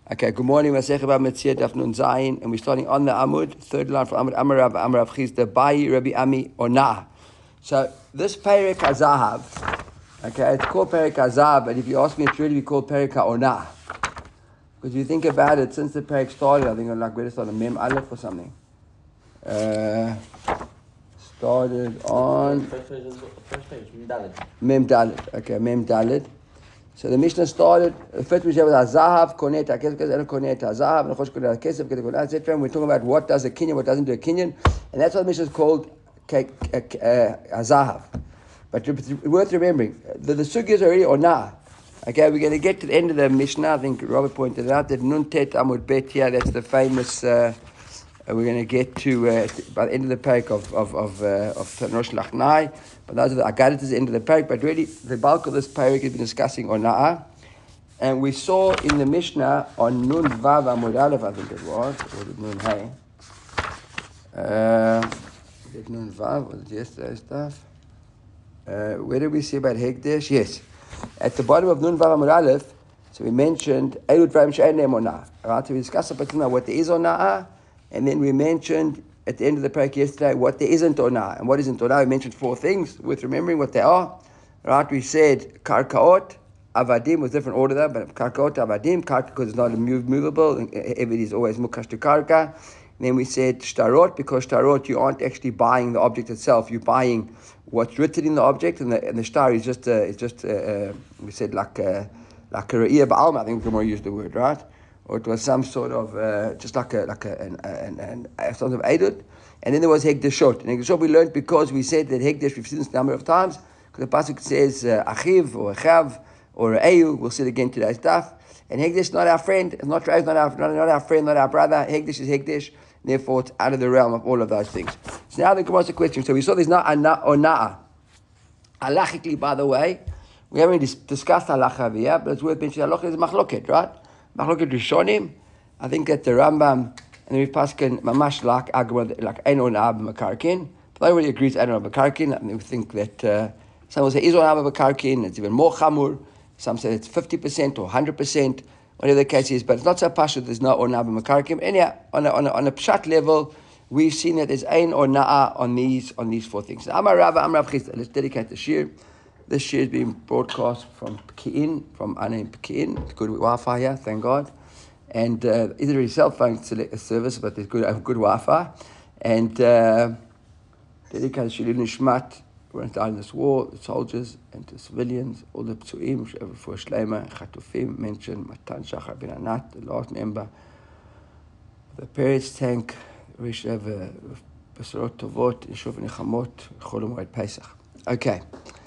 Okay, good morning. Masechet Bava Metzia Daf Nun Zayin, and we're starting on the Amud, third line from Amud. Amar Rav Chizda Bayi Rabbi Ami Ona. So this Perek HaZahav, okay, it's called Perek HaZahav, but if you ask me, it's really called Perek HaOna. Because if you think about it, since the Perek started, I think I'm like, where to start, on Mem Aleph or something. Started on First page, Mem Dalet. Okay, Mem Dalet. So the Mishnah started, the first Mishnah was Zahav, Konet, HaKesef, Konet, Zahav, Nechosh Konet, HaKesef, Konet, etc. We're talking about what does a Kinyan, what doesn't do a Kinyan, and that's what the Mishnah is called Zahav. But it's worth remembering, the Sugya is already Ona. Okay, we're going to get to the end of the Mishnah. I think Robert pointed out that Nun Tet Amud Bet here, that's the famous, we're going to get to, by the end of the parak of Rosh Lachnai. But those are the Agadat is the end of the parak. But really, the bulk of this parak has been discussing Ona'ah. And we saw in the Mishnah on Nun Vav Amud Aleph, I think it was, or was it Nun Hay? Was it Nun Vav? Was it yesterday's stuff? Where did we see about Hekdesh? Yes. At the bottom of Nun Vav Amud Aleph, so we mentioned Eilud Vayim She'enem Ona'ah. Right? So we discussed what there is Ona'ah, and then we mentioned at the end of the parak yesterday what there isn't Ona'ah. And what isn't Ona'ah? We mentioned four things worth remembering what they are. Right? We said Karkaot, Avadim was different order there, but Karkaot, Avadim, Karka because it's not movable, everything is always Mukash to Karka. And then we said Shtarot, because Shtarot you aren't actually buying the object itself, you're buying what's written in the object, and the Shtar is just we said like a Ra'iyah Ba'alma, I think Gemara used the word, right? Or it was some sort of just like a sort of Eidut. And then there was Hekdeshot. And Hekdeshot we learned because we said that Hekdesh, we've seen this a number of times, because the pasuk says Achiv or Achav or Eyu. We'll see it again today's stuff. And Hekdesh is not our friend. It's not our friend, not our brother. Hekdesh is Hekdesh. Therefore, it's out of the realm of all of those things. So now the Gemara has a question. So we saw there's not Ona'ah. Halachically, by the way, we haven't discussed halacha here, but it's worth mentioning halacha is machloket, right? Machloket Rishonim, I think that the Rambam and the Ripaskin mamash like Agma like Ein Ona'ah b'Makarkin. But everybody agrees Ein Ona'ah b'Makarkin. I mean, we think that some will say is Ona'ah b'Makarkin. It's even more chamur. Some say it's 50% or 100%, whatever the case is. But it's not so pashut. There's no Ona'ah b'Makarkin. Anyhow, on a pshat level, we've seen that there's Ein Ona'ah on these four things. Amar Rav Chizda. Let's dedicate the shir. This shir is being broadcast from Pekin, from Anaim Pekin. It's good Wi-Fi here, thank God. And either a cell phone service, but there's good Wi-Fi. And dedicated shir Nishmat, who went down in this war, the soldiers and the civilians, all the Ptsuim, for Shleima, Chatufim, mentioned Matan Shachar Ben Anat, the last member of the Peretz tank. We should have Besorot Tovot, Yeshuv Nechamot, Chol Moed Pesach. Okay.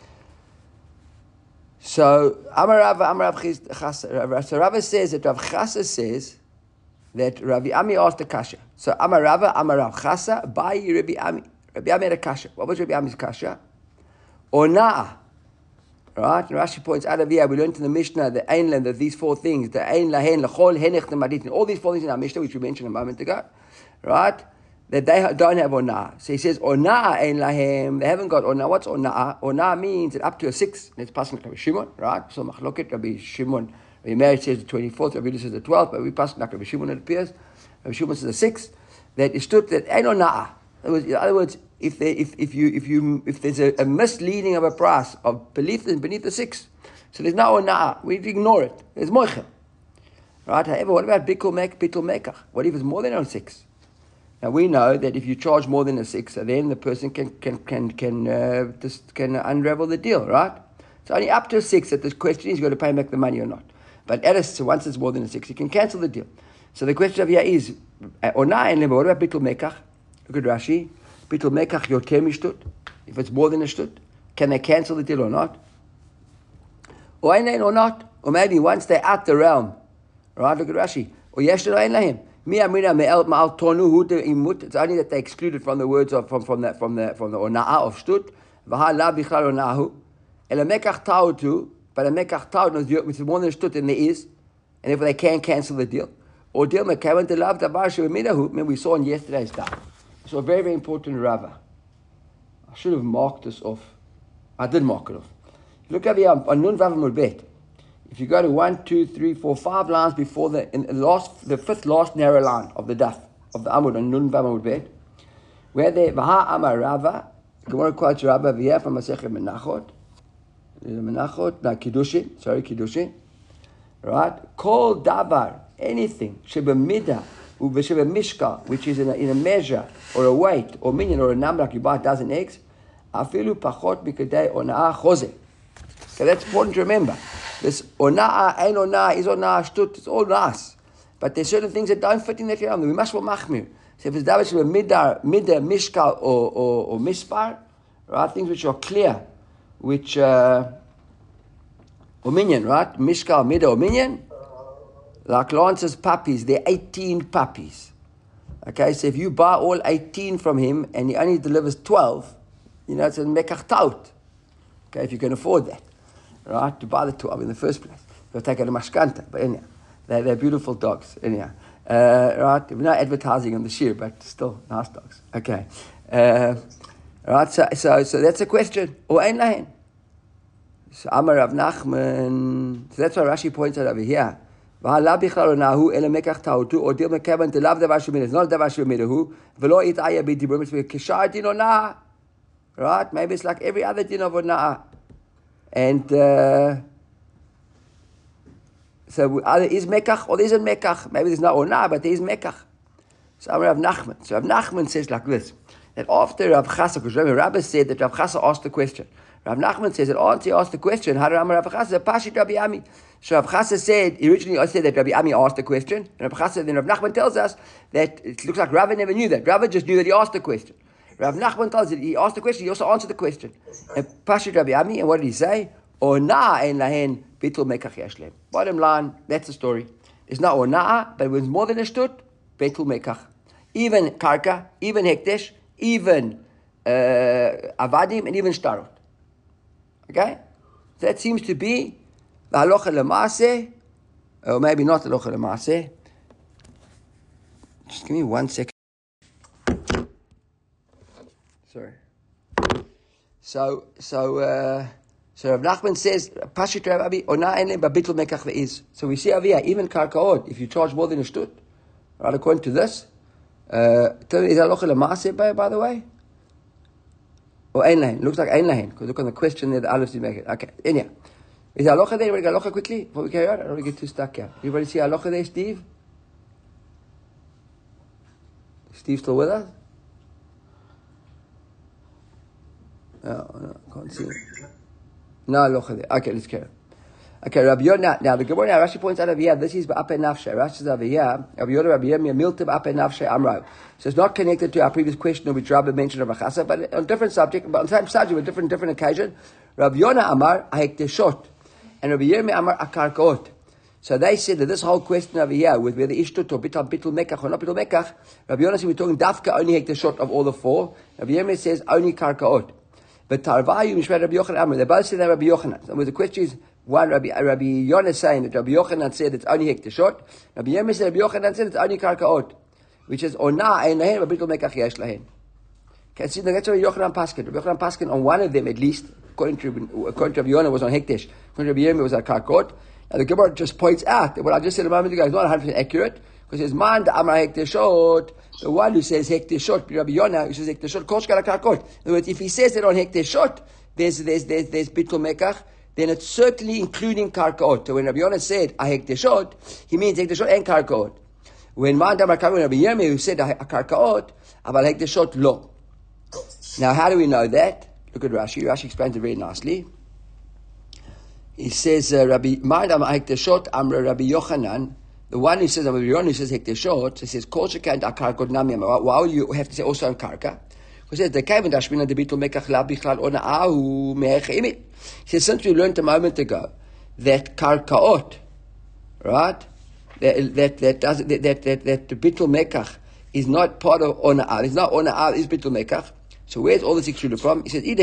So Rav says that Rav Chasa says that Rabbi Ami asked a kasha. So Rav Chasa, Bayi Rabbi Ami. Rabbi Ami had a kasha. What was Rabbi Ami's kasha? Ona'ah. Right? And Rashi points out of here, we learned in the Mishnah, the Ein Len, that these four things, the Ein Lahen, Lachol, Henech, Nemadit, all these four things in our Mishnah, which we mentioned a moment ago, right? That they don't have Ona'ah. So he says, Ona'ah Ein Lahem, they haven't got Ona'ah. What's Ona'ah? Ona'ah means that up to a 6, it's passing like Rabbi Shimon, right? So Machloket, Rabbi Shimon, Rabbi Meir says the 24th, Rabbi Yudis says the 12th, but we pass like Rabbi Shimon, it appears. Rabbi Shimon says the 6th, that is stood that Ein Ona'ah. In other words, if there's a misleading of a price of beneath the 6, so there's no Ona'ah, we ignore it. There's Moichel. Right? However, what about Bitul Mekach? What if it's more than on 6? Now we know that if you charge more than a 6, then the person can unravel the deal, right? It's only up to a 6 that the question is, you're going to pay back the money or not. But once it's more than a 6, you can cancel the deal. So the question of here is, Ona'ah and what about Bitul Mekach? Look at Rashi. Bitul Mekach yoter mishtut. If it's more than a shtut, can they cancel the deal or not? Or not? Or maybe once they're out the realm, right? Look at Rashi. Or yeshtut ein lahem. It's only that they excluded from the words of from the ona'ah of shtut. V'hala bichlal ona'ahu. El mekach ta'utu, but a mekach ta'utu, which is more than a shtut than there is, and therefore they can't cancel the deal. Or deal mekavan delav davar she'minahu. Remember we saw in yesterday's stuff. So a very, very important Rava. I should have marked this off. I did mark it off. Look over here on Nun Vav Amud Bet. If you go to 1, 2, 3, 4, 5 lines before the fifth last narrow line of the daf, of the Amud on Nun Vav Amud Bet, where they Vaha Amar Rava, Gemara quotes Rava via from Masechet Menachot, Kiddushin, right? Kol davar, anything, sheba midah, sheba mishka, which is in a measure, or a weight, or minion, or a number, like you buy a dozen eggs, afilu pachot mikadei ona'ah chose. So that's important to remember. This ona'ah, ein ona'ah, is ona'ah, shtut, it's all nice. But there's certain things that don't fit in that realm. We must be machmir. So if it's davar sheba midah, mishka, or mispar, right? Things which are clear, which, or minion, right? Mishka, midah, or minion. Like Lance's puppies, there are 18 puppies. Okay, so if you buy all 18 from him and he only delivers 12, it's a mekach taut. Okay, if you can afford that, right? To buy the 12 in the first place. You'll take out a mashkanta, but anyhow, they're beautiful dogs, anyhow. Right, we're not advertising on the shear, but still nice dogs. Okay. Right, so that's a question. Or ein lahen. So Amar Rav Nachman. So that's why Rashi points out over here. V'hala bichlal onahu ele mekach tautu or dil mekavan to lav davar shemid. It's not davar shemidahu. V'lo itaya b'dibur. It's kishar din onah. Right? Maybe it's like every other din of onah. And so either is mekach or there isn't mekach. Maybe there's no onah, but there is mekach. So Amar Rav Nachman. So Rav Nachman says like this. That after Rav Chasa, because remember, Rabbi said that Rav Chasa asked the question. Rav Nachman says that after he asked the question, how did Rav Chasa? Pashit Rabbi Ami. So Rav Chasa said, originally I said that Rabbi Ami asked the question, and Rav Chasa, then Rav Nachman tells us that it looks like Rav never knew that. Rav just knew that he asked the question. Rav Nachman tells us that he asked the question, he also answered the question. And Pashit Rabbi Ami, and what did he say? Ona ein lahen bitul mekach yashlem. Bottom line, that's the story. It's not ona, but it was more than a shtut, bitul mekach. Even karka, even hekdesh, even avadim, and even shtarot. Okay? That seems to be the halacha l'maaseh, or maybe not the halacha l'maaseh. Just give me 1 second. Sorry. So Rav Nachman says, Pashit Rav Abi, ona enem babitul mekach ve'iz. So we see over here, even karkaot, if you charge more than a shtut, right, according to this, is halacha l'maaseh, by the way? Or ein lahen. Looks like ein lahen, because look on the question there, the aleph did make it. Okay, anyhow. Is there halacha there? Everybody got halacha quickly before we carry on? I don't want to get too stuck here. Everybody see halacha there, Steve? Steve still with us? No, I can't see it. No halacha there. Okay, let's carry on. Okay, Rabbi Yonah. Now the Gemara, Rashi points out over here, this is ba'apeh nafshe. Rashi says over here, Rabbi Yonah, Rabbi Yirmiyah, milta ba'apeh nafshe amrau. So it's not connected to our previous question which Rabbi mentioned of Achasa, but on different subject, but on the same subject, but different occasion. Rabbi Yonah amar ahekteshot, and Rabbi Yirmiyah amar akarkaot. So they said that this whole question over here, with whether ishtut or bitul mekach or not bitul mekach, Rabbi Yonah said we're talking dafka only hekteshot of all the four. Rabbi Yirmiyah says only karkaot. But Tarvayu Mishmei Rabbi Yochanan amar. They both say that Rabbi Yochanan. So the question is, one, Rabbi Yonah is saying that Rabbi Yochanan said it's only hekteshot. Rabbi Yirmiyah said Rabbi Yochanan said it's only karkaot, which is ona ein lahen bitul mekach yesh lahen. Okay, see, that's Rabbi Yochanan Paskin. Rabbi Yochanan Paskin on one of them at least, according to Rabbi Yonah, was on hekdesh. According to Rabbi Yirmiyah was on karkaot. Now the Gemara just points out that what I just said a moment ago is not 100% accurate, because it's man the amar hekteshot. The one who says hekteshot, Rabbi Yonah, who says hekteshot, kosh kala karkaot. In other words, if he says that on hekteshot, there's bitul mekach, then it's certainly including karkaot. So when Rabbi Yonah said a hekteshot, he means hekteshot and karkaot. When man damar karkaot, Rabbi Yirmiyah, who said a karkaot, about hekteshot lo. Now, how do we know that? Look at Rashi. Rashi explains it very nicely. He says, Rabbi Ma'adam Hekteshot Amra Rabbi Yochanan, the one who says, Rabbi Yochanan who says Hekteshot, he says, Kol shekant akarkot nami. Why would you have to say also on karka? Because he says, the kevin dashmina debitul mekach la bichlal ona ahu me'ech imit. He says, since we learned a moment ago that karkaot, right, that the bitul mekach is not part of ona al. It's not ona al, it's bitul mekach. So where's all this excluded from? He says, if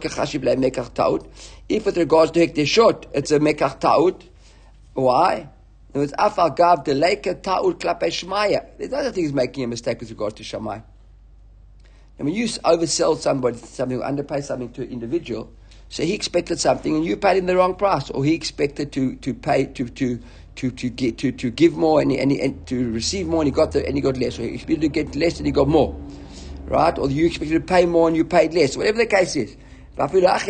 with regards to hekteshot, it's a mekach ta'ut. Why? It's afal gav deleka ta'ut klape shmaya. There's other things making a mistake with regards to shamai. And when you oversell somebody something or underpay something to an individual, So he expected something, and you paid him the wrong price, or he expected to pay to give more and to receive more, and he got less, or he expected to get less and he got more, right? Or you expected to pay more and you paid less, whatever the case is. When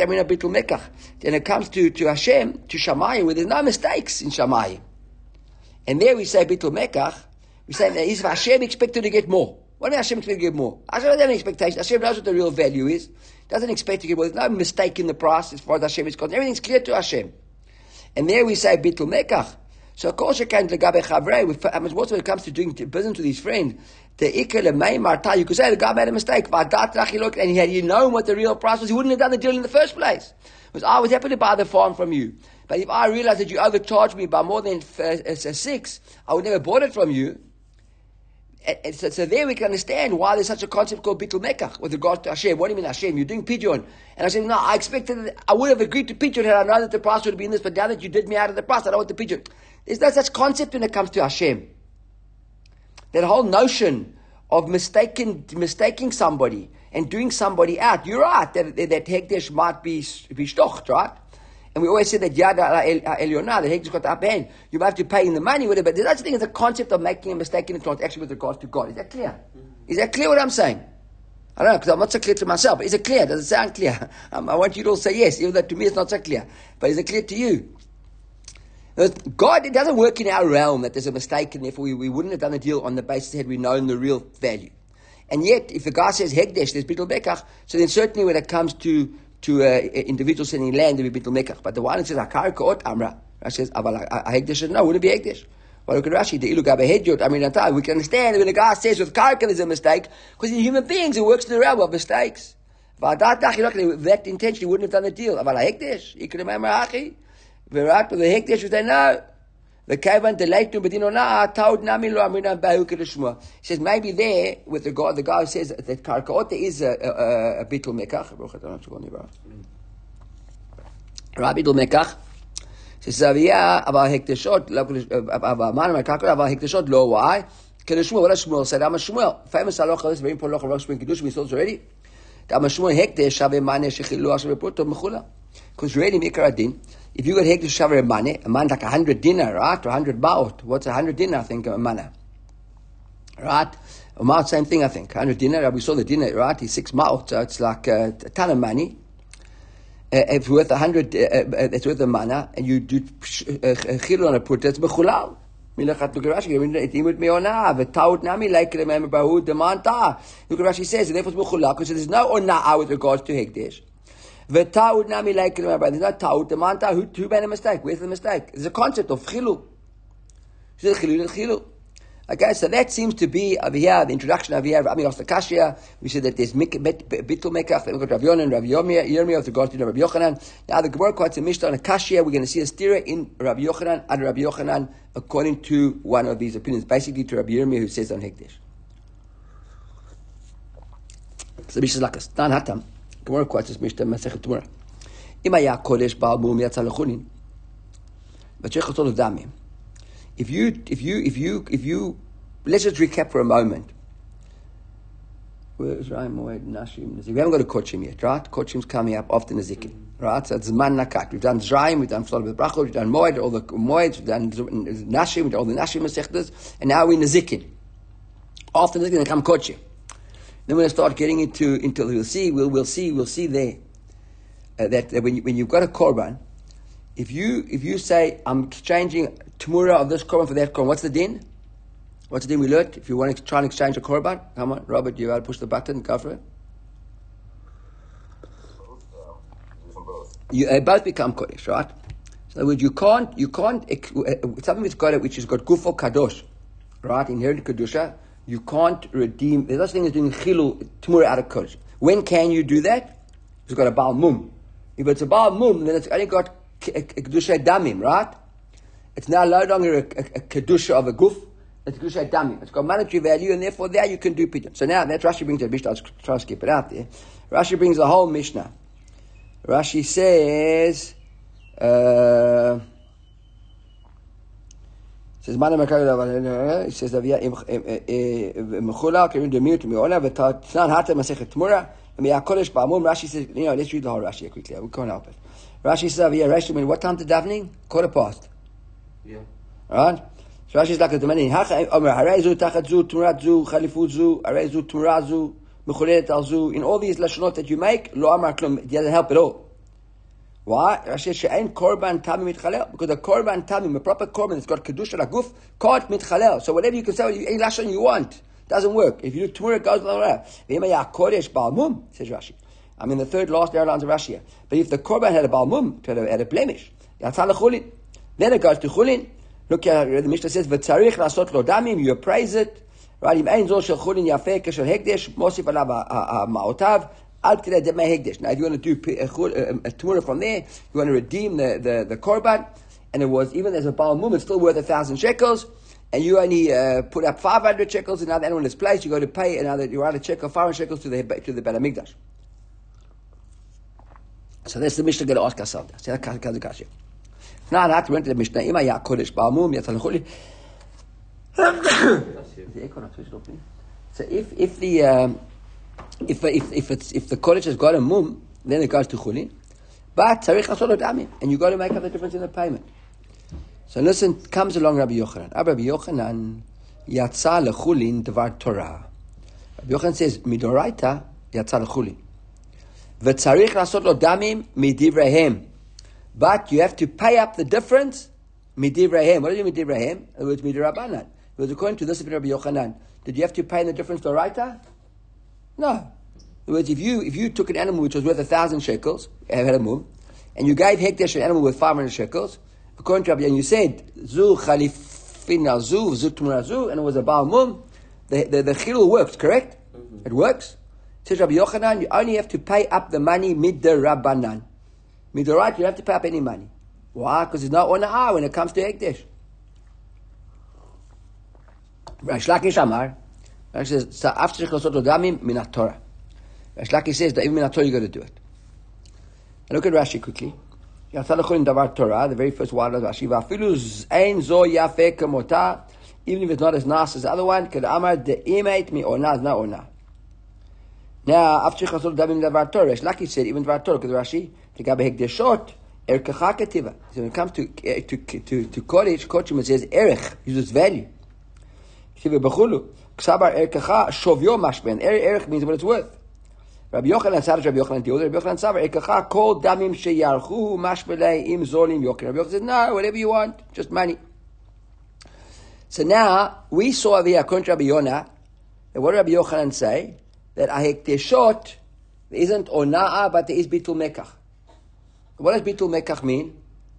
it comes to Hashem, to Shamayim, where there's no mistakes in Shamayim, and there we say Bitul Mekach, we say that is Hashem expected to get more. What does Hashem expect to get more? Hashem doesn't have any expectation. Hashem knows what the real value is. Doesn't expect to get more. There's no mistake in the price as far as Hashem is concerned. Everything's clear to Hashem. And there we say Bitul Mekach. So of course you can legabe chavrei. When it comes to doing business with his friend, the ikel mei marta, you could say the guy made a mistake. And had he known what the real price was, he wouldn't have done the deal in the first place. Because I was happy to buy the farm from you, but if I realized that you overcharged me by more than 6, I would never bought it from you. And so there we can understand why there's such a concept called Bitul Mekach with regard to Hashem. What do you mean Hashem? You're doing pidyon. And I said, no, I expected, I would have agreed to pidyon had I known that the price would have been this, but now that you did me out of the price, I don't want the pidyon. There's no such concept when it comes to Hashem. That whole notion of mistaking somebody and doing somebody out, you're right, that Hekdesh might be shtocht, right? And we always say that Yad Elionah, the Hekdesh got the upper hand. You might have to pay in the money, whatever. But there's such thing as the concept of making a mistake in a transaction with regards to God. Is that clear? Is that clear what I'm saying? I don't know, because I'm not so clear to myself. But is it clear? Does it sound clear? I want you to all say yes, even though to me it's not so clear. But is it clear to you? God, it doesn't work in our realm that there's a mistake, and therefore we wouldn't have done the deal on the basis had we known the real value. And yet, if the guy says Hekdesh, there's Bitul Mekach, so then certainly when it comes to individuals selling land, there will be Bitul Mekach. But the one that says Hakar Ka'ot Amra, Rashi says, Hekdesh says, no, wouldn't it be Hekdesh? Well, look at Rashi, the Ilu Gabe Hedjot, we can understand that when a guy says with Karka there's a mistake, because in human beings it works in the realm of mistakes. With that intention, he wouldn't have done the deal. Aval Hekdesh, he could remember Hachi. But the Hekdesh would say, no. The Kavan delayed to Bedinona, Taud Nami Lo Amina Bahu Kedishma. He says, maybe there, with the guy who says that Karkaot, there is a Bitul Mekach. Right, Bitul Mekach. Says, Zavia, Aval Hekteshot, Aval Manam Karkaot, Aval Hekteshot, Lo, why? Kedishma, what does Shmuel said? I'm a Shmuel. Famous halacha, this very important halacha, Rosh Ben Kiddush, we saw this already. I'm a Shmuel Hekdesh, Shave Mane, Shechilu, Asher Reputo, Mechula. Because really, Mikar Adin, if you got Hekdesh Shavar a money like 100 dinar, right? Or 100 baot. What's 100 dinar, I think, a mana? Right? A maot, same thing, I think. 100 dinar, we saw the dinar, right? It's 6 maot, so it's like a ton of money. If it's worth 100, it's worth a mana, and you do chilul on a put, it's mechulal. Look at Rashi, v'taut nami like remember bahu demanta. Look at Rashi says, and therefore it's mechulal, because there's no ona'ah with regards to Hekdesh. V'taud nami like remember. There's not taud. The manta who made a mistake. Where's the mistake? There's a concept of chilul. Okay, so that seems to be over here. The introduction over here. I mean, after Kashia, we said that there's Bitul Mekach. Then we got Rav Yonan, Rav Yirmiyah with regards to Rav Yochanan. Now the Gemara quotes a Mishnah on a Kashia. We're going to see a stira in Rav Yochanan and Rav Yochanan according to one of these opinions, basically to Rav Yirmiyah who says on Hekdesh. So the Mishnah is like a Stan Hatam. Gemara quotes this Mishnah Masechet Tumura. Imaya Kodesh Baal Mum Yatzal Lechunin. But Shechotol Damim. If you, let's just recap for a moment. Where's Raim Moed Nashim? We haven't got a Kochim yet, right? Kochim's coming up after Nezikin, right? So it's Zman Nakat. We've done Zraim, we've done Flod with Brachot, we've done Moed, all the Moeds, we've done Nashim, we've done all the Nashim Masechtas, and now we're in Nezikin. After Nezikin, they come Kochim. Then we're going to start getting into we'll see there that when you've got a korban, if you say I'm exchanging Tumura of this korban for that korban, what's the din? What's the din we learned? If you want to try and exchange a korban, come on, Robert, you got to push the button, go for it. You both become kodesh, right? So in other words, you can't something which has got gufo kadosh, right? Inherent kedusha. You can't redeem. There's no such thing as doing chilul Tumura out of kodesh. When can you do that? It's got a Baal Mum. If it's a Baal Mum, then it's only got kedusha damim, right? It's now no longer a kedusha of a guf. It's kedusha damim. It's got monetary value, and therefore there you can do pidyon. So now that Rashi brings a Mishnah. I'll try to skip it out there. Rashi brings the whole Mishnah. Rashi says. It says, it says, Kodesh Ba'amum, Rashi says, let's read the whole Rashi quickly. We can't help it. Rashi says over here, Rashi, what time to davening? 15:15. Yeah. Alright? So Rashi is like a demanding. Harezu, Tachatzu, Turatzu, Khalifutzu, Harezu, Turazu, Mechulet Alzu. In all these lashonot that you make, Lo Amar Klum, it doesn't help at all. Why? Rashi says, She'ain Korban Tamim Mitchalel. Because the Korban Tamim, a proper Korban that's got Kedusha Laguf, can't Mitchalel. So whatever you can say, any lashon you want, doesn't work. If you do Tumur, it goes blah, Kodesh Ba'amum, says Rashi. I'm in the third last lines of Rashi. But if the Korban had a Ba'amum, had a blemish, Yatzal Chulin. Then it goes to Chulin. Look at the Mishnah says, "V'tzarich lasot lo damim." You appraise it, right? Im ein zol shel chulin yafeh keshel hekdesh, mosif alav ma'otav ad k'dei demei hekdesh. Now, if you want to do a tumura from there, you want to redeem the korban, and it was even as a baal mum, it's still worth 1,000 shekels, and you only put up 500 shekels. And now the animal in its place, you go to pay another. You write a check of 500 shekels to the Beit Hamikdash. So that's the Mishnah going to ask ourselves. So that's the kasha. Now, I have to rent the Mishnah. Ima ya kodesh ba'amum yatzal chuli. So if the kodesh has got a mum, then it goes to chulin. But tzarich lasot lo damim, and you got to make up the difference in the payment. So listen, comes along Rabbi Yochanan. Rabbi Yochanan yatsa lechulin devar Torah. Rabbi Yochanan says midoraita yatsa lechulin. V'tzarich lasot lo damim midivrehem. But you have to pay up the difference, midivrehem. What do you mean midivrehem? In other words, midirabanan. It was according to this of Rabbi Yochanan. Did you have to pay the difference to Raita? No. In other words, if you took an animal which was worth 1,000 shekels, had a mum, and you gave Hekdesh an animal with 500 shekels, according to Rabbi, and you said, Zu Khalifin Zu, Zu Tumra Zu, and it was a Baal Mum, the chilul works, correct? Mm-hmm. It works. Says Rabbi Yochanan, you only have to pay up the money midirabanan. Midorat, you don't have to pay up any money. Why? Because there's no ona'ah when it comes to Hekdesh. Reish Lakish Amar, Reish says, after Shechosot Odamim, Minat Torah. Reish Lakish says that even Minat Torah you got to do it. Now look at Rashi quickly. Yatzalachol in Davar Torah, the very first word of Rashi, Va'afilu ein zo yafeh kemota, even if it's not as nice as the other one, Ked Amar de'imet mi onah, is not onah. Now, after Shechosot Odamim Davar Torah, Reish Lakish said, even Davar Torah, because Rashi, the Gabe Hekdeshot, Erkecha Ketiva. So when it comes to Kodesh, Kodesh, it says Erech, uses value. Kiva Bechulu, Ksabar Erkecha, Shovyo Mashben. Erech means what it's worth. Rabbi Yochanan, Rabbi Yochanan deal with Rabbi Yochanan Sabar, Erkecha, Kol Damim Sheyarchu, Mashbelei, Im Zolim Yochanan. Rabbi Yochanan says, no, whatever you want, just money. So now, we saw over here, according to Rabbi Yonah, that what did Rabbi Yochanan say? That Ahekdeshot, there isn't Ona'ah, but there is Bitul Mekach. What does Bitul Mekach mean?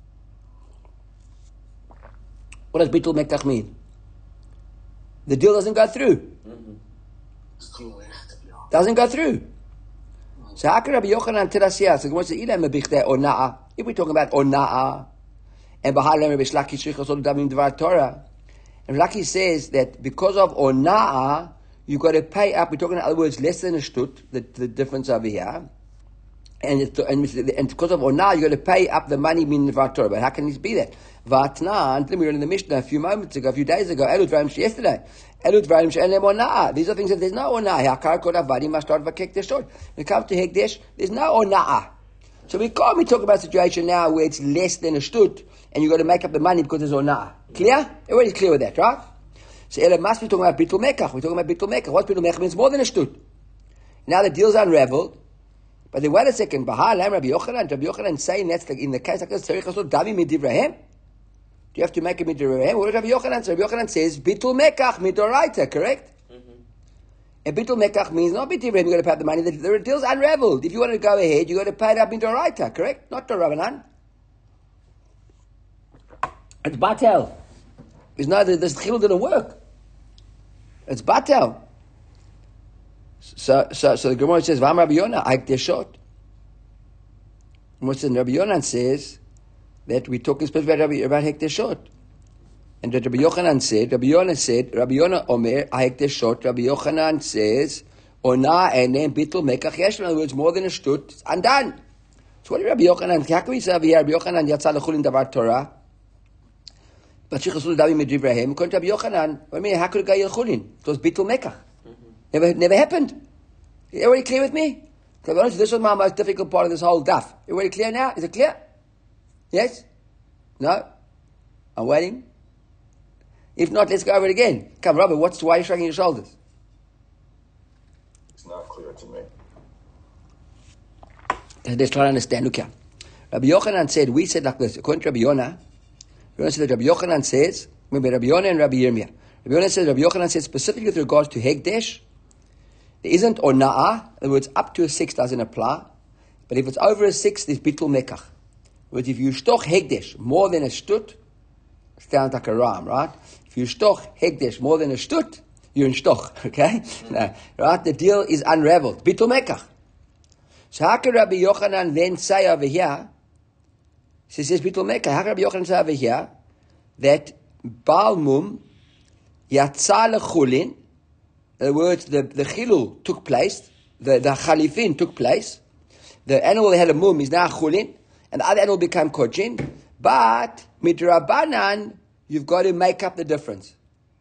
What does Bitul Mekach mean? The deal doesn't go through. Mm-hmm. Doesn't go through. So how can Rabbi Yochanan tell us here? So what's the ilam bichte ona'ah? If we're talking about ona'ah, and Bahal Rabbi Shlaki Shrichos Damim Dvar Torah, and Shlaki says that because of ona'ah, you got to pay up. We're talking, in other words, less than a shtut. The difference over here. And because of onah, you got to pay up the money min Dvar Torah. But how can this be that? Vatnan, we were in the Mishnah a few days ago. Elu dvarim yesterday. Elu dvarim she'en onah. These are things that there's no onah. Hakar kol avadi must start v'kekdesh. When it comes to hekdesh, there's no onah. So we can't be talking about a situation now where it's less than a shtut, and you got to make up the money because there's onah. Clear? Everybody's clear with that, right? So Ela must be talking about bitul mekach. We're talking about bitul mekach. What's bitul mekach? Means more than a shtut. Now the deal's unraveled. But then wait a second, Bahal, Rabbi Yochanan saying that's in the case like this, Tzarich Lasot Damim Midivrehem? Do you have to make a Midivrehem? What does Rabbi Yochanan say? Rabbi Yochanan says, Bitul Mekach Midoraita, correct? Mm-hmm. And Bitul Mekach means not Midivrehem, you got to pay up the money, the deal's unraveled. If you want to go ahead, you got to pay it up Midoraita, correct? Not the Rabbanan. It's Batel. It's not, this chilul didn't work. It's Batel. So the Gemara says, "Vam Rabbi Yonah, Hekdeshot." What's in Rabbi Yonah says that we talk specifically about Hekdeshot, and that Rabbi Yochanan said, Rabbi Yonah Omer Hekdeshot. Rabbi Yochanan says, "Ona enem bitul mekach yesh." In other words, more than a shtut, it's undone. So what did Rabbi Yochanan? How can we say over here, Rabbi Yochanan yatzal lechulin davar Torah, but shichasul davim midivrehem? According to Rabbi Yochanan, I mean, how could it go yelchulin? It was bitul mekach. Never happened. Everybody clear with me? To be honest, this was my most difficult part of this whole daf. Everybody clear now? Is it clear? Yes? No? I'm waiting. If not, let's go over it again. Come, Robert, why are you shrugging your shoulders? It's not clear to me. Let's try to understand. Look here. Rabbi Yochanan said, we said like this, according to Rabbi Yonah, said that Rabbi Yochanan says, remember Rabbi Yonah and Rabbi Yirmiyah. Rabbi Yonah said, Rabbi Yochanan said specifically with regards to Hegdesh, there isn't ona'ah, in other words, up to a 6 doesn't apply, but if it's over a 6, there's bitul mekach. In other words, if you shtoch Hegdesh more than a shtut, sounds like a rhyme, right? If you shtoch Hegdesh more than a shtut, you're in shtoch, okay? No, right? The deal is unraveled. Bitul mekach. So how can Rabbi Yochanan then say over here, so he says bitul mekach, how can Rabbi Yochanan say over here, that Baal Mum Yatsa Lechulin, in other words, the chilul took place, the chalifin took place, the animal that had a mum is now chulin, and the other animal became kochin, but midrabanan, you've got to make up the difference.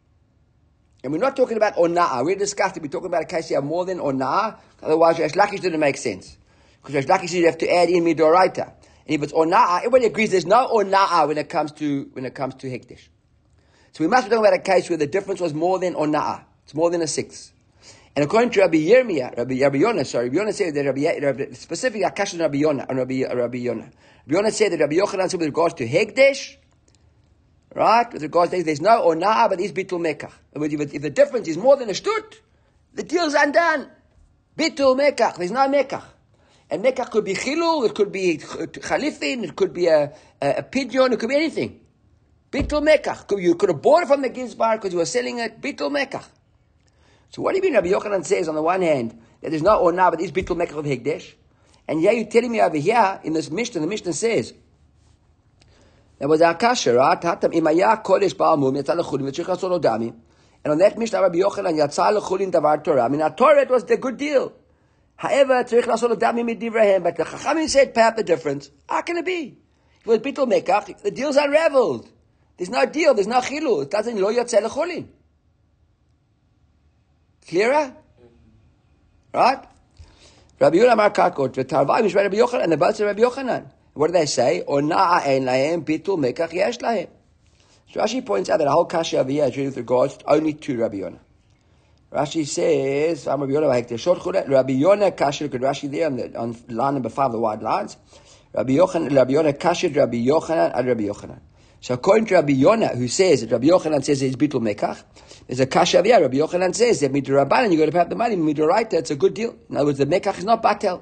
And we're not talking about ona'ah, we're discussing, we're talking about a case here more than ona'ah, otherwise Resh Lakish didn't make sense. Because Resh Lakish you have to add in midoraita. And if it's ona'ah, everybody agrees there's no ona'ah when it comes to hekdesh. So we must be talking about a case where the difference was more than ona'ah. It's more than a 6. And according to Rabbi Yirmiyah, Rabbi Yonah said that specifically Akash Rabbi Yonah, Rabbi Yonah said that Rabbi Yochanan said with regards to Hegdesh, right? With regards to there's no ona'ah, but it's bitul mekach. If the difference is more than a shtut, the deal's undone. Bitul mekach. There's no mekach. And mekach could be chilul, it could be chalifin, it could be a pidyon, it could be anything. Bitul mekach. You could have bought it from the gizbar because you were selling it. Bitul mekach. So what do you mean Rabbi Yochanan says on the one hand that there's no ona'ah, but there's bitul mekach of hekdesh? And yeah, you're telling me over here in this Mishnah, the Mishnah says, there was a kasha, right? Imaya kodesh ba'al mum yatzal lechulim v'tzricha solo dami. And on that Mishnah, Rabbi Yochanan yatzal lechulim davar Torah. I mean, our Torah, it was the good deal. However, tzricha solo dami midivrahem. But the Chachamim said, pay up the difference. How can it be? If it was bitul mekach, the deal's unraveled. There's no deal, there's no chilul. It doesn't lo yatzal lechulim. Clearer? Right? Rabbi Yehuda Amar Karkot, v'tarvai mishmei Rabbi Yochanan, and the both of Rabbi Yochanan. What do they say? Ona'ah ein lahem, bitul mekach yesh lahem. So Rashi points out that the whole kasha over here is really with regards only to Rabbi Yonah. Rashi says, Rabbi Yonah kasha, look at Rashi there on line number 5, the wide lines. Rabbi Yonah kasha, Rabbi Yochanan, and Rabbi Yochanan. So according to Rabbi Yonah, who says that Rabbi Yochanan says it's bitul mekach, there's a kasha over here. Rabbi Yochanan says that midrabanan, you got to pay up the money. Midoraita, it's a good deal. In other words, the mekach is not batel.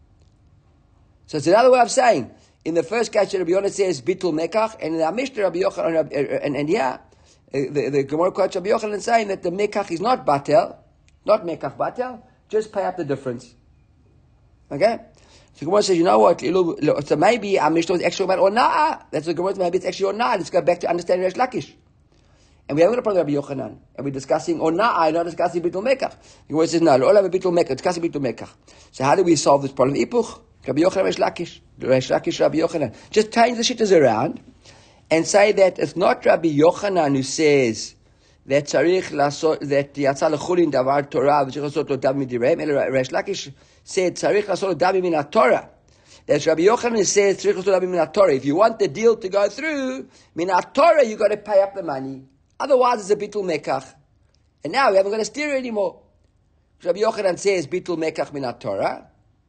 So it's another way of saying, in the first kasha, Rabbi Yonah says bitul mekach, and in the Mishnah, Rabbi Yochanan, and yeah, the Gemara quotes Rabbi Yochanan saying that the mekach is not batel, not mekach batel, just pay up the difference. Okay? So Gemara says, you know what? So maybe our Mishnah was actually about ona'ah. That's what Gemara says. Maybe it's actually ona'ah. Let's go back to understanding Resh Lakish. And we haven't got a problem with Rabbi Yochanan. And we're discussing ona'ah, not discussing bitul mekach. Gemara says, no, all of bitul mekach, discussing bitul mekach. So how do we solve this problem? Ipuch, Rabbi Yochanan, Resh Lakish. Resh Lakish, Rabbi Yochanan. Just change the shittas around and say that it's not Rabbi Yochanan who says that tzarich lasot, that yatzal lechulin davar Torah, v'tzarich lasot lo dam midirem. Resh Lakish said tzarich lasot dami min Torah. That's Rabbi Yochanan says tzarich lasot dami min Torah. If you want the deal to go through min Torah, you got to pay up the money. Otherwise, it's a bitul mekach. And now we haven't got a steer anymore. Rabbi Yochanan says bitul mekach min Torah,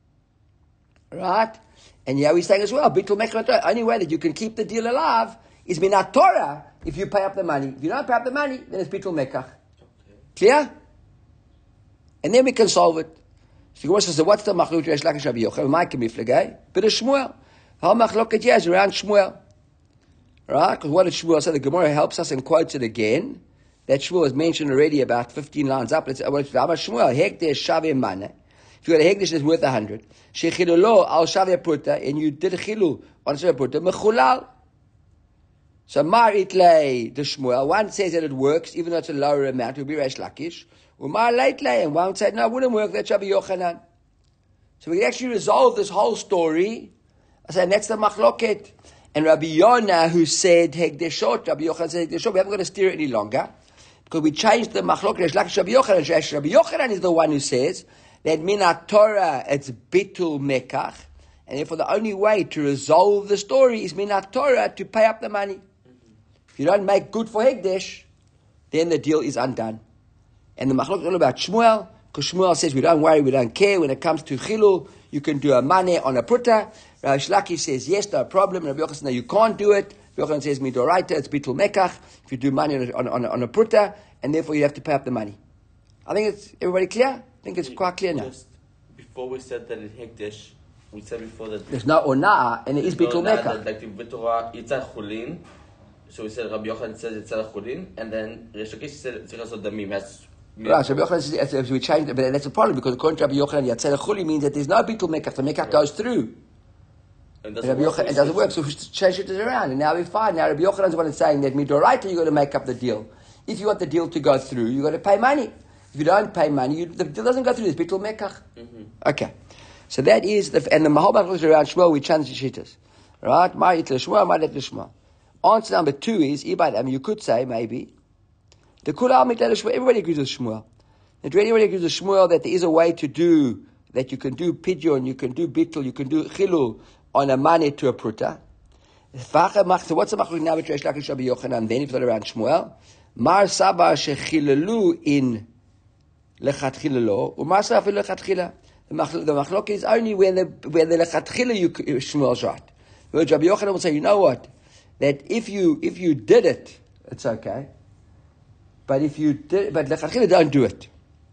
right? And yeah, we're saying as well bitul mekach min Torah. Only way that you can keep the deal alive is min Torah if you pay up the money. If you don't pay up the money, then it's bitul mekach. Clear? And then we can solve it. So Gemara says, what's the machlok Resh Lakish Rabbi Yochanan? My kemiflegay, bit of Shmuel. How machlok is around Shmuel, right? Because what did Shmuel say? The Gemara helps us and quotes it again. That Shmuel was mentioned already about 15 lines up. It's Shmuel hekdesh shaveh mana. If you got a hekdesh that's worth 100, shechilulo al shaveh pruta, and you did a chilul on shaveh pruta mechulal. So Mar Itlay, the Shmuel, one says that it works, even though it's a lower amount, it will be Resh Lakish. Umar Leitlay, and one said, no, it wouldn't work, that's Rabbi Yochanan. So we can actually resolve this whole story. I said, that's the machloket. And Rabbi Yonah, who said Hegdeshot, Rabbi Yochanan said Hegdeshot, we haven't got to steer it any longer, because we changed the machloket, Resh Lakish, Rabbi Yochanan. Rabbi Yochanan is the one who says that minat Torah, it's bitul mekach, and therefore the only way to resolve the story is minat Torah, to pay up the money. If you don't make good for Hekdesh, then the deal is undone. And the machlok is all about Shmuel, because Shmuel says we don't worry, we don't care. When it comes to chilul, you can do a money on a pruta. Rav Shlaki says yes, no problem. Rabbi Yochanan says no, you can't do it. Rabbi Yochanan says midoraita, it's bitul mekach. If you do money on a pruta, and therefore you have to pay up the money. I think it's everybody clear. I think it's quite clear now. Just before we said that in Hekdesh, we said before that there's no onaa, and it is bitul mekach. Like the Torah, Yitzhak Chulin. So we said Rabbi Yochanan says Yitzhak Chulin, and then Reish Lakish said Tzirah Damim. Right, so Rabbi Yochanan says we changed it, but that's a problem because according to Rabbi Yochanan, Yatzeh Chuli means that there's no bitul mekach. The mekach goes through. And Rabbi Yochanan, it doesn't work, so we change it around, and now we're fine. Now Rabbi Yochanan's one is saying that midoraita, you've got to make up the deal. If you want the deal to go through, you've got to pay money. If you don't pay money, the deal doesn't go through. It's bitul mekach. Okay, so that is and the whole Bible is around Shmuel. We change the shittas, right? Ma'it l'Shmuel, ma'it l'Shmuel. Answer number 2 is you could say maybe the kulam mit l'Shmuel. Everybody agrees with Shmuel. Everybody agrees with Shmuel that there is a way to do that. You can do pidyon, you can do bittul, you can do chilul on a money to a pruta. So what's the machlok now between Reish Lakish and Rabbi Yochanan? Then if it's around Shmuel, mar saba shechilalu in lechatchila lo, umar saba afilu lechatchila. The machlok is only when the lechatchila Shmuel's right. Whereas Rabbi Yochanan will say, you know what? That if you did it, it's okay. But lechatchila don't do it.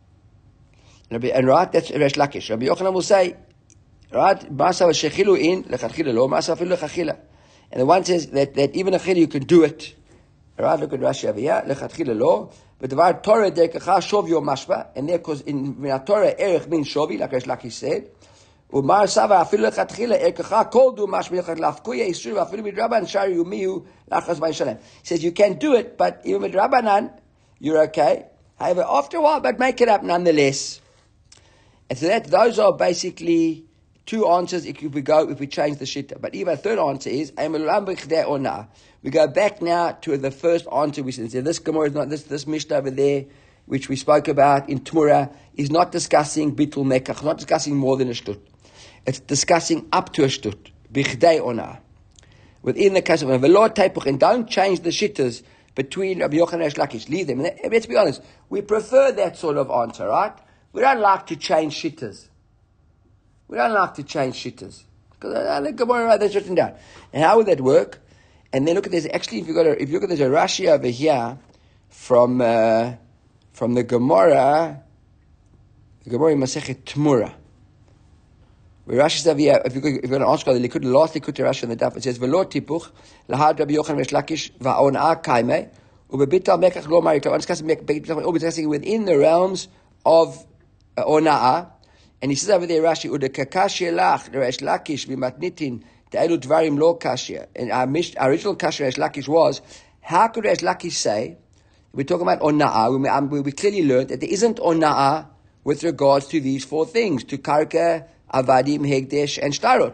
And right, that's Reish Lakish. Rabbi Yochanan will say, right, masa shechilu in lechatchila lo, masa afilu lechatchila. And the one says that even a chila you can do it. Right, look at Rashi over here. Lechatchila lo, but the word Torah derkecha shovi or mashba, and there because in Torah erech means shovi, like Reish Lakish said. Umar sava afilu lechatchila erkecha kol du mashba lechat lafkuya isur afilu midraban shari umiu lachas b'yishalem. He says you can do it, but even midrabanan you're okay. However, after a while, but make it up nonetheless. And so those are basically 2 answers if we change the shitta. But even a third answer is we go back now to the first answer we said. This Gemara is not this Mishnah over there, which we spoke about in Torah, is not discussing bitul mekach, not discussing more than a shtut. It's discussing up to a shtut. Bichdei ona. Within the case of a velor teipuch, and don't change the shittas between Rabbi Yochanan and Reish Lakish. Leave them. And let's be honest, we prefer that sort of answer, right? We don't like to change shittas. Because the Gemara that's written down. And how would that work? And then look at this. Actually, if you look at there's a Rashi over here from the Gemara in Masechet Tmura. Where Rashi says over here, if you're going to ask the Likud, the last Likud Rashi on the daf, it says V'lo tipuch lahad Rabbi Yochanan Reish Lakish va'onah kaimei ubebital mekach lo marito. We're discussing within the realms of ona'ah. And he says over there, Rashi, Udekakashia lach, Reish Lakish, Bimatnitin, Ta'elu Dvarim lo kashia. And our original kashia Reish Lakish was, how could Reish Lakish say, we're talking about ona'ah, we clearly learned that there isn't ona'ah with regards to these 4 things, to karka, avadim, hegdesh, and shtarot.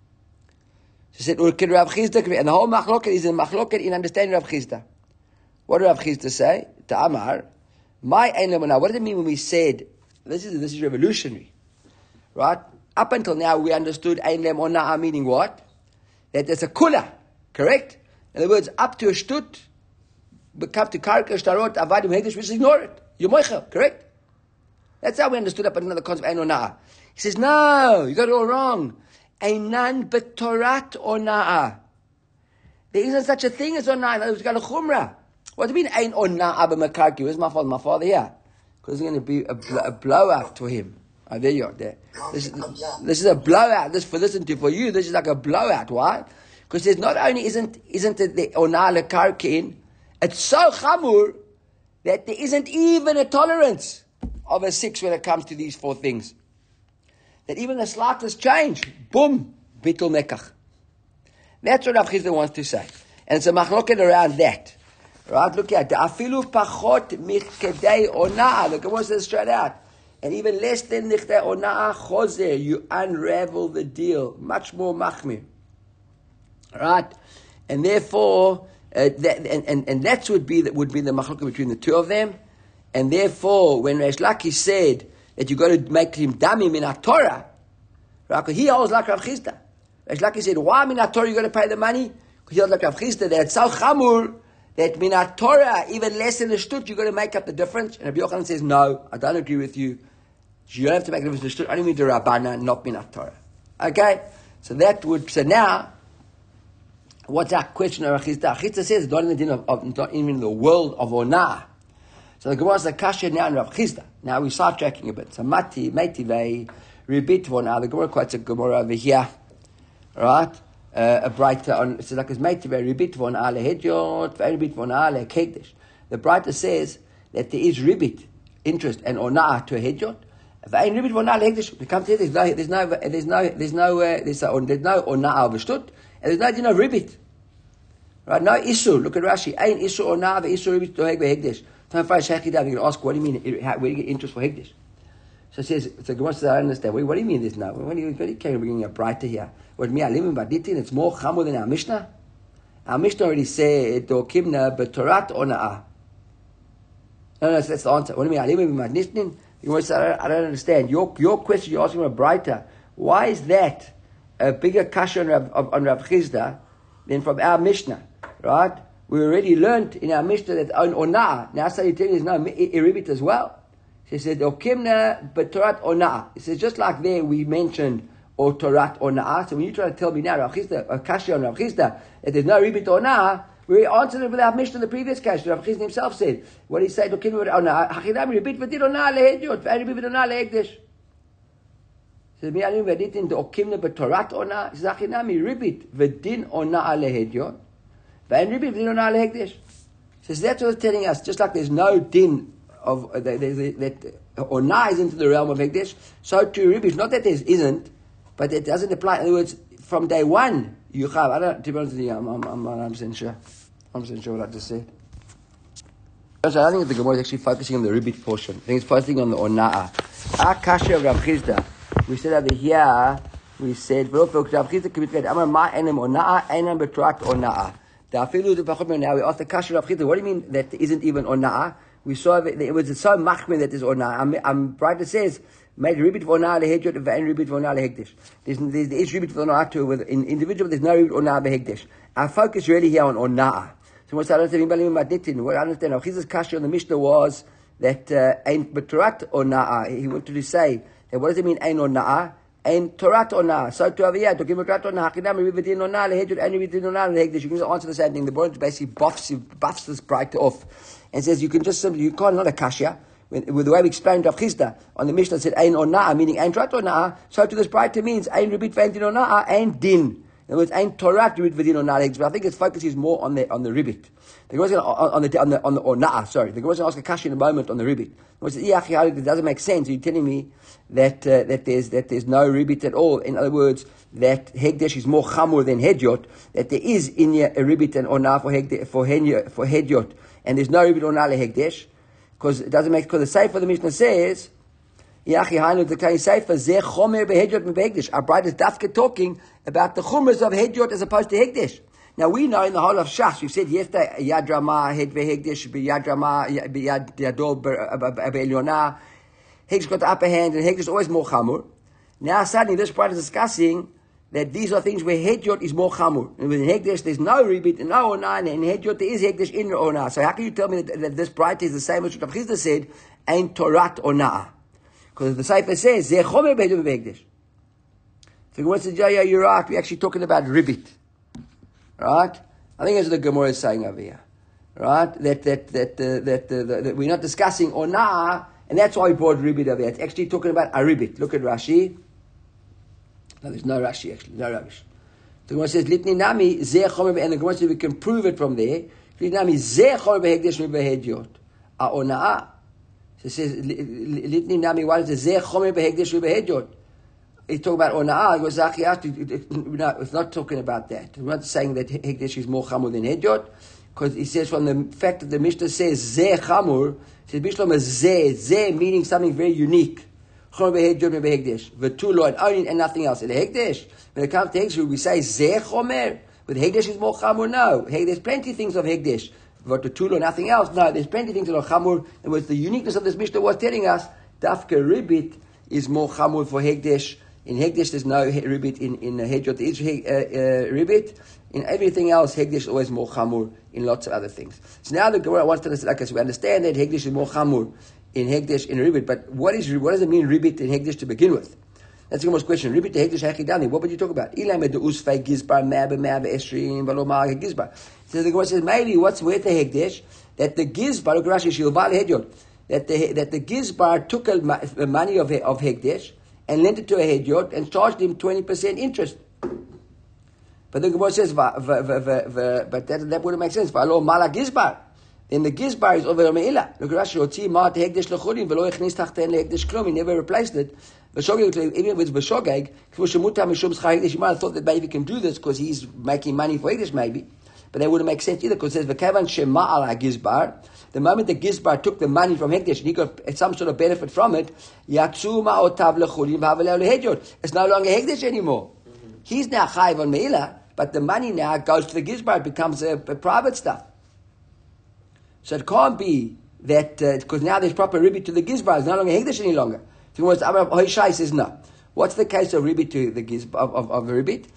She said, Urkid Rav Chizda, and the whole machloket is in machloket in understanding Rav Chizda. What did Rav Chizda say? Ta'amar, my ein lemonah. What did it mean when we said, this is revolutionary? Right? Up until now, we understood Ein Lem Ona'ah meaning what? That there's a kula, correct? In other words, up to a shtut, come to karka, shtarot, avadim, hegdesh, we just ignore it. You're moichel, correct? That's how we understood up until the concept of Ein Ona'ah. He says, no, you got it all wrong. Einan betorat Ona'ah. There isn't such a thing as Ona'ah. In other words, you got a chumrah. What do you mean Ein Ona'ah b'makarki? Where's my father here? Because it's going to be a blowout to him. Oh, there you are. There. This is a blowout. For you, this is like a blowout. Why? Because there's not only isn't it the onah lekarkin, it's so chamur that there isn't even a tolerance of a 6 when it comes to these 4 things. That even the slightest change, boom, bitul mekach. That's what Rav Chizda wants to say, and it's a machloket around that. Right? Look at the afilu pachot michkedei onah. The Gemara says straight out. And even less than nichtei ona'ah chozer, you unravel the deal. Much more machmir. Right? And therefore, that would be the machlokah between the 2 of them. And therefore, when Reish Lakish said that you got to make him damim in Torah. Right? He holds like Rav Chisda. Like he said, why min Torah you got to pay the money? Because he holds like Rav Chisda that it's so chamur that min Torah, even less than a shtut, you got to make up the difference. And Rabbi Yochanan says, no, I don't agree with you. You don't have to make the difference in the shtut. Only min Rabbana, not min Torah. Okay, so now. What's our question of Chisda? Chisda says it's not in the din of not even in the world of Onah. So the Gemara is like kasha now in Rav Chisda. Now we start tracking a bit. So mati vei ribit v'onah. The Gemara quotes a Gemara over here, right? A brighter on. So like it's mati vei ribit v'onah lehedyot v'ribit v'onah lehekdesh. The brighter says that there is ribit, interest, and onah to a hedyot. V'ein ribit v'onah lehekdesh. We come to this. There's no onah of a shtut. And there's no ribbit. Right? No issue. Look at Rashi. Ain't issue or now the issue ribbit to hegdesh. Time for Shechida, you're going to ask, what do you mean? Where do you get interest for hegdesh? So it says, so Gemara says, I understand. What do you mean this now? What do you bringing a brighter here? What me I live in Baditin, it's more chamur than our Mishnah. Our Mishnah already said, Do kimna betorat ona'ah. No, that's the answer. What do you mean? I live in Baditin? You want to say, I don't understand. Your question, you're asking a brighter. Why is that a bigger kasha on Rav Chisda than from our Mishnah, right? We already learned in our Mishnah that on Onah, now so you tell me there's no iribit as well. She said, Okimna b'torat Onah. It says, just like there we mentioned, or Torat Onah. So when you try to tell me now, Rav Chisda, a kasha on Rav Chisda, that there's no iribit Onah, we answered it with our Mishnah, the previous kasha. Rav Chisda himself said, what he said, Okimna Onah, Hachidam iribit v'did Onah lehedyot, v'iribit v'onah lehekdesh. Says me alim v'ditin to okimna b'torat ona zachinami ribit v'din ona alehedyot v'en ribit v'din ona alehekdesh. Says that's what it's telling us. Just like there's no din of that ona is into the realm of hekdesh, so too ribit. Not that there isn't, but it doesn't apply. In other words, from day one you have. I don't. To be honest with you, I'm 100% sure. I'm 100% sure what I just said. So I think that the Gemara is actually focusing on the ribit portion. I think it's focusing on the ona'ah. Our kasha of Rav Chisda. We said over here, we said, now we ask the kasha of Chisda, what do you mean that isn't even ona'ah? We saw it was so machmir that there's ona'ah. I'm brighter says, made ribit v'ona'ah lehedyot v'en ribit v'ona'ah lehekdesh. There is ribit v'ona'ah to with in individual, there's no ribit v'ona'ah lehekdesh. Our focus really here on ona'ah. So what I understand, what I understand, Rav Chisda's kasha on the Mishnah was that ain't b'torat ona'ah. He wanted to say, and what does it mean, ein ona'ah? Ein torat ona'ah. So to over here, to give a torat ona'ah, hachidam ribidin ona'ah lehedyot, and ribidin ona'ah lehekdesh. You can just answer the same thing. The Boron basically buffs this brighter off and says you can just simply, you can't not a kasha. With the way we explained Rav Chisda on the Mishnah said ein ona'ah, meaning ein torat ona'ah. So to this brighter means ein ribit v'ein ona'ah, ein din. In other words, ein torat ribit v'din ona'ah lehekdesh. But I think its focus is more on the ribit. The Gemara is on the ona'ah. Sorry, the Gemara is going to ask a kasha in a moment on the ribit. It doesn't make sense. You're telling me that there's no ribit at all. In other words, that hegdesh is more chamur than hedyot. That there is in a ribit and onah for hedyot, and there's no ribit onah lehegdesh, because it doesn't make. Because the Sefer of the Mishnah says, "Yachi hainu the kain Sefer zeh chomer behedyot mebehegdesh." Our bride is dafka talking about the chumras of hedyot as opposed to hegdesh. Now we know in the whole of Shas, we've said yesterday, Yad Ramah, Hed Vehegdesh, Yad Ramah, Yad Yadol, Be'elyonah. Hegdesh got the upper hand, and Hegdesh is always more chamur. Now suddenly this part is discussing that these are things where Hedyot is more chamur. And with Hegdesh there's no ribit, and no onah, and in Hedyot there is Hegdesh in the onah. So how can you tell me that this bright is the same as what Rav Chisda said, ain't Torat onah? Because the Sefer says, Zeh chomer behedyot vehegdesh. So the Gemara says, yeah, you're right, we're actually talking about ribit. Right? I think that's what the Gemara is saying over here. Right? That we're not discussing onah, and that's why we brought ribit over here. It's actually talking about a ribit. Look at Rashi. No, there's no Rashi actually, no rubbish. The Gemara says, Litni nami zeh chomer, and the Gemara says we can prove it from there. Litni nami zeh chomer behegdesh mebehedyot. A onah. So it says, Litni nami, what is it? Zeh chomer behegdesh mebehedyot. It's talking about ona'ah. No, it's not talking about that. We're not saying that hegdesh is more chamur than hedyot, because he says from the fact that the Mishnah says zeh chamur, it says Bishlam is zeh meaning something very unique. Chamur behedyot me behegdesh v'tulo and only and nothing else. In hegdesh, when it comes to hegdesh, we say zeh chomer. With hegdesh is more chamur. No, there's plenty of things of hegdesh. But the tulo, nothing else. No, there's plenty of things that are chamur. And what the uniqueness of this Mishnah was telling us Dafka ribit is more chamur for hegdesh. In hegdesh, there's no ribit. In hediot, there is ribit. In everything else, hegdesh is always more chamur in lots of other things. So now the Gemara wants to understand, okay, so we understand that hegdesh is more chamur in hegdesh in ribit, but what does it mean ribit in hegdesh to begin with? That's the most question. Ribit to hegdesh hechidani. What would you talk about? Ilam the usfei gizbar ma'be esrim v'lo ma'ag gizbar. So the Gemara says maybe what's with the hegdesh that the gizbar Rashi shilval hediot that the gizbar took the money of hegdesh and lent it to a hediot and charged him 20% interest. But the Gemara says, but that wouldn't make sense. V'alo mala gizbar. Then the gizbar is over meila. Look at Rashi. Oti ma hegdesh lechulim v'lo echnis tachten lehegdesh klum. He never replaced it. Even if it's b'shogeg, you might have thought that maybe he can do this because he's making money for hegdesh maybe. But that wouldn't make sense either because it says v'kavan shema ala gizbar. The moment the gizbar took the money from hegdesh and he got some sort of benefit from it, yaksu ma'otav lechulim v'haveleu lehediot. It's no longer hegdesh anymore. He's now chayiv on meila, but the money now goes to the gizbar. It becomes a private stuff. So it can't be that because now there's proper ribit to the gizbar. It's no longer hegdesh any longer. So Hoshai says no. What's the case of ribit to the gizbar of the ribit?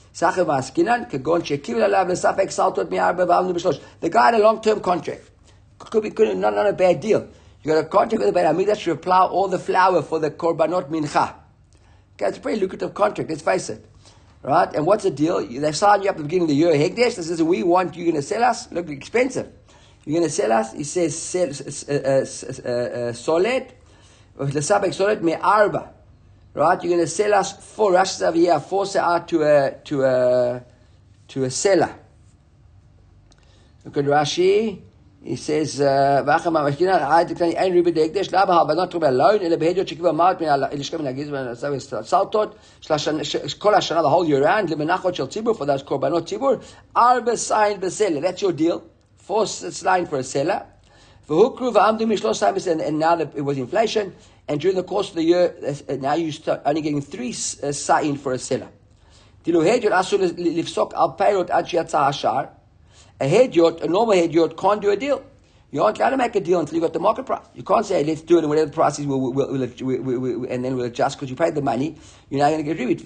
The guy had a long-term contract. Could not a bad deal. You got a contract with the Beit Hamikdash to plow all the flour for the korbanot mincha. Okay, it's a pretty lucrative contract. Let's face it. Right? And what's the deal? They sign you up at the beginning of the year. Hegdesh, this is we want you're going to sell us. Look, expensive. You're going to sell us. He says solid. L'sabek solid me arba. Right? You're going to sell us 4 rashes of a year, 4 sa'ah to a seller. Look at Rashi. He says, I declare ribit hegdesh laba but not to be alone. Ele behediot shekiva ma'at min elishkem nagiz saltot kol hashana the whole year round lemenachot shel tzibur for those korbanot tzibur arba sign beseller. That's your deal. 4 line for a seller. V'hukru v'amdu mishlosh samis, and now that it was inflation, and during the course of the year, now you start only getting 3 sa'in for a seller. Dilu hediot asul lifsok al peirot ad shiatza hashar. A hediot, a normal hediot, can't do a deal. You aren't allowed to make a deal until you got the market price. You can't say, let's do it, and whatever the price is, and then we'll adjust because you paid the money. You're now going to get ribit.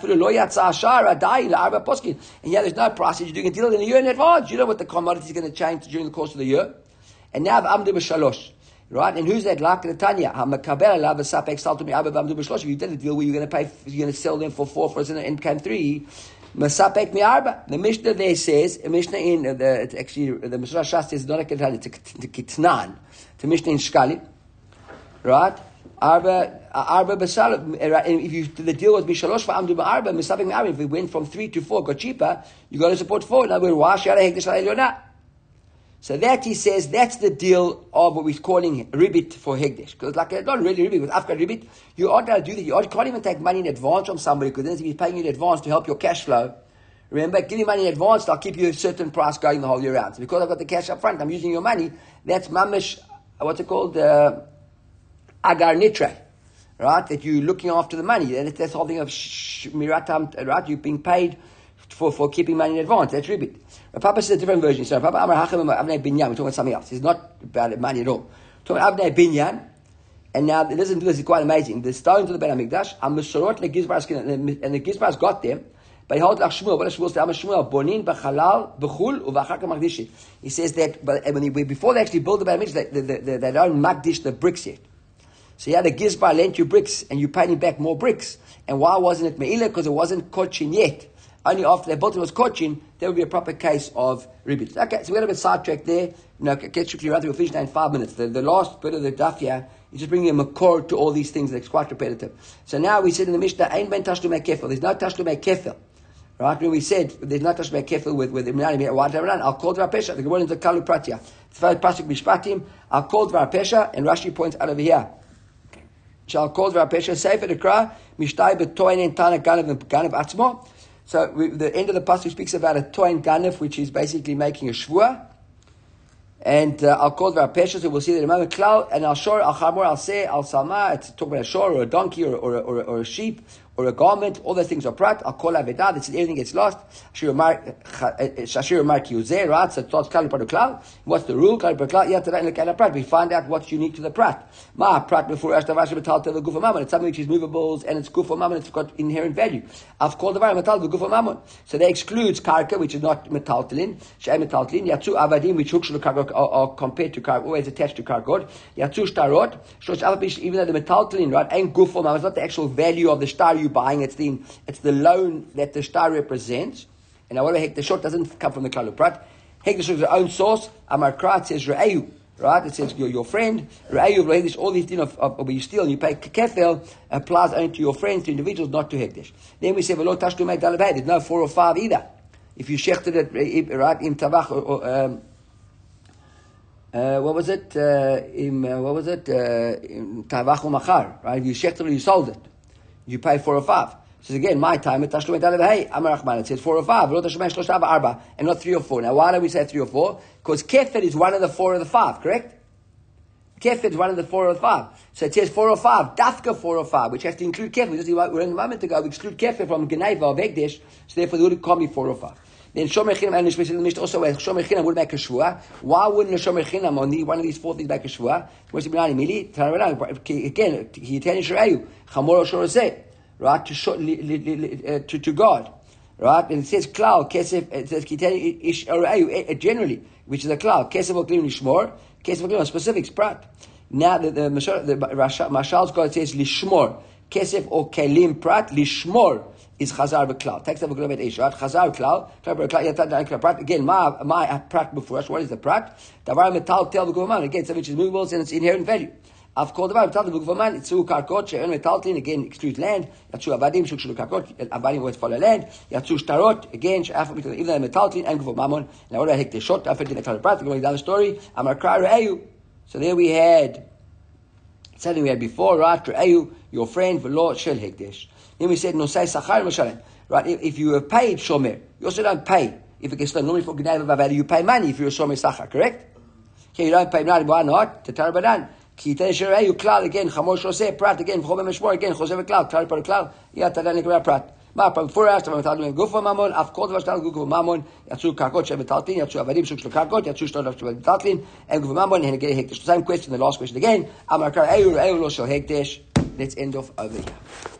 And yeah, there's no price. You're doing a deal in a year in advance. You know what the commodity is going to change during the course of the year. And now, right? And who's that? Like the Tanya. If you did a deal where you're going to sell them for 4 for and can 3. Masapek mi'arba. The Mishnah there says, a Mishnah in the Mishnah Shas says not a Ketnan, it's a Kitnan. It's a Mishnah in Shkali, right? Arba besal. If the deal was mishalosh for amdu ba'arba, misapek mi'arba. If we went from 3 to 4, got cheaper, you got to support 4. Now we're wash yada hegdesh la'elyona. So that he says that's the deal of what we're calling ribit for hegdesh. Because like not really ribit, with Afghan ribit, you aren't going to do that. You can't even take money in advance from somebody because then if he's paying you in advance to help your cash flow. Remember, give me money in advance, I'll keep you a certain price going the whole year round. So because I've got the cash up front, I'm using your money. That's mamish, what's it called? Agar nitre. Right? That you're looking after the money. That's the whole thing of miratam, right? You're being paid for keeping money in advance. That's ribit. Papa says a different version. So Papa Amar Hachem Avnei Binyan. We're talking about something else. It's not about money at all. We're talking about Avnei Binyan. And now listen to this. It's quite amazing. The stones of the Beit Hamikdash. Amishorot legizbar, and the gizbars got them. But he holds like Shmuel. What does Shmuel say? Shmuel bonin b'chalal b'chul uv'achar makdishi. He says that, but before they actually build the Beit Hamikdash, they don't makdish the bricks yet. So yeah, the gizbar lent you bricks, and you paid him back more bricks. And why wasn't it me'ilah? Because it wasn't kochin yet. Only after they built it was kochin, there would be a proper case of ribit. Okay, so we got a bit sidetracked there. Get strictly right, we'll finish now in 5 minutes. The last bit of the daf here is just bringing a makor to all these things that's quite repetitive. So now we said in the Mishnah, Ein ben tashlumei kefil. There's no tashlumei kefil. Right? When we said there's no tashlumei kefil with Imran, I'll call Dvar Pesha. The Gemara is the Kalu Pratya. It's very Pasuk Mishpatim. I'll call Dvar Pesha, and Rashi points out over here. Shall call Dvar Pesha, Sefer Dekra, Mishtay betoin en tana ganav atzmo. So the end of the pasuk speaks about a toin ganef, which is basically making a shvua. And I'll call Dvar Pesha, so we'll see that in a moment. Klal, and I'll shor, I'll chamor, I'll say, I'll salma. It's talking about a shor or a donkey or a sheep or a garment, all those things are prat. I'll call Avedah, that's everything gets lost. Shashir Mark Yuzeh, right? So it starts Kali Prat Klal. What's the rule? Kali Prat Klal, Yatara in the Kali Prat. We find out what's unique to the prat. Ma prat before Ashtavash Metal Tel Gufa Mammon. It's something which is movables and it's Gufa Mammon, it's got inherent value. I've called the Var Metal Gufa Mammon. So that excludes Karka, which is not Metal Telin, Shay Metal Telin, Yatsu Avadim, which hooks are compared to Karka, always attached to Karkod. Yatsu Shtarot, Shosh Avabish, even though the Metal Telin, right, ain't Gufa Mammon, it's not the actual value of the star you're buying, it's the loan that the star represents. And now what about Hekdeshot doesn't come from the Klal Prat. Hekdeshot is their own source. Amar Krat says Re'eyu, right? It says your friend. Re'eyu, all these things of where you steal and you pay kefel applies only to your friends, to individuals, not to Hekdesh. Then we say V'lo tashlu mei dalabay. There's no 4 or 5 either. If you shechted it, right, im tavach, what was it? Im tavach umachar, right? If you shechted it, you sold it. You pay 4 or 5. So again, my time, it says 4 or 5, and not 3 or 4. Now, why do we say 3 or 4? Because kefir is one of the 4 or the 5, correct? Kefir is one of the 4 or the 5. So it says 4 or 5, dafka 4 or 5, which has to include kefir. We're in a moment ago, we exclude kefir from Geneva or Vegdish, so therefore it would be 4 or 5. Then Shomer Chinam, and especially also Shomer Chinam would make a shvua. Why wouldn't a Shomer Chinam on one of these 4 things make a shvua? Again, he tells Shreyu, Chamor Shoroseh. Right, to God, right? And it says klal kesef. It says kitei ish generally, which is a klal kesef oklim lishmor, kesef oklim specifics prat. Now the Mashal's God says lishmor kesef or kelim prat lishmor is chazar v'klal. Text of a globet ish, right? Chazar klal prat. Again, my prat before us. What is the prat? Davar metal tel v'goman. Again, something which is movable and its inherent value. I've called about the book of man. It's through karkot. She'en metaltin again excludes land. Yatsu avadim shukshulu karkot. Avadim was follow land. Yatsu shtarot again. She'afar because even metaltin and gufo mammon. Now what do I take shot? After the Klal Prat, going down the story. Amar kra re'eyu. So there we had something we had before, right? Re'eyu, your friend, v'lo shel hekdesh. Then we said nosei sachar mashalem. Right? If you were paid shomer, you also don't pay. If it gets done normally for gnei v'avadi, you pay money if you're a shomer sachar, correct? Okay, you don't pay money. Why not? Tetar badan. Ki ten shereyu klal again, chamor shoseh prat again, v'chol b'meshmor again, choseh v'klal, klal par klal, yatadan nikra prat. Ma before I asked about metaltin gufa mammon, I've called about gufa mammon, yatsu karkot shev metaltin, yatsu avadim shuk shel karkot, yatsu shtor shev metaltin, and gufa mammon and again hekdesh. Same question, the last question again. Amar kar eyu lo shel hekdesh. Let's end off over here.